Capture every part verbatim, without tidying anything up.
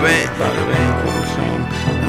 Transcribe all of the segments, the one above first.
bang. Bada bang.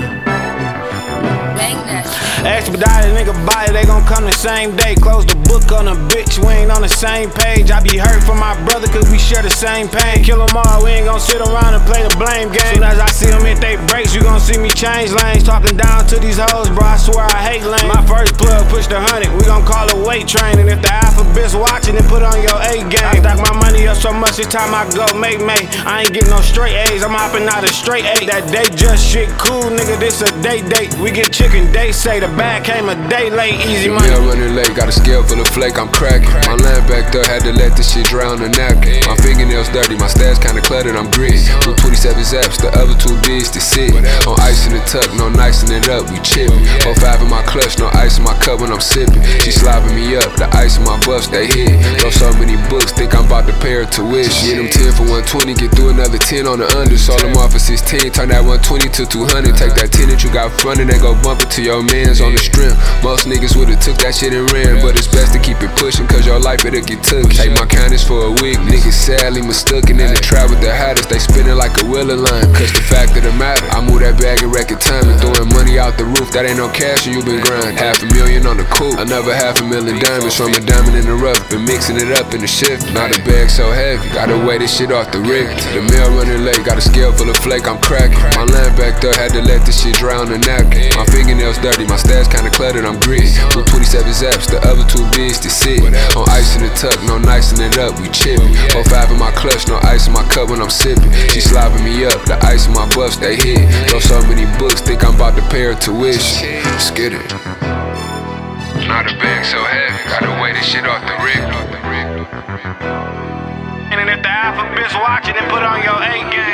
Bang that shit. Expedited nigga body, they gon' come the same day. Close the book on a bitch, we ain't on the same page. I be hurt for my brother cause we share the same pain. Kill them all, we ain't gon' sit around and play the blame game. Soon as I see them hit they brakes, you gon' see me change lanes. Talking down to these hoes, bro, I swear I hate lanes. My first plug pushed a hundred, we gon' call it weight training. If the alphabet's watching, then put on your A game. I stack my money up so much, it's time I go make May. I ain't getting no straight A's, I'm hopping out of straight eight. That day just shit cool, nigga, this a day date. We get chicken, they say the bag came a day late, easy money. Yeah, running late, got a scale full of flake, I'm cracking. My line backed up, had to let this shit drown the napkin. My fingernails dirty, my stash kinda cluttered, I'm gritty. Two twenty-seven zaps, the other two D's to sit. On ice in the tuck, no nicing it up, we chippin'. oh five in my clutch, no ice in my cup when I'm sippin'. She slobbing me up, the ice in my buffs, they hit. Throw so many books, think I'm about to pay her tuition. Get them ten for one twenty, get through another ten on the under. Sold them off for sixteen, turn that one twenty to two hundred. Take that ten that you got fronted and go bump it to your mans on the strip. Most niggas would've took that shit and ran, but it's best to keep it pushing, cause your life it'll get took. Take my kindness for a week, niggas sadly mistaken in the trap with the hottest. They spinning like a wheel of line, cause the fact of the matter, I move that bag in record time and throwing money out the roof. That ain't no cash and you been grinding. Half a million on the coupe, another half a million diamonds from a diamond in the rough. Been mixing it up in the shift, now the bag so heavy, gotta weigh this shit off the rig. The mail running late, got a scale full of flake, I'm cracking. My line backed up, had to let this shit dry on the napkin. My fingernails dirty, my stash kinda cluttered, I'm gritty. Two twenty-seven zaps, the other two B's to sit. On ice in the tuck, no nicing it up, we chippin'. oh five in my clutch, no ice in my cup when I'm sippin'. She slobbing me up, the ice in my buffs, they hit. Throw so many books, think I'm about to pay her tuition. Skid it. Now the bag so heavy, gotta weigh this shit off the rig. And if the alphabet's watching, then put on your A game.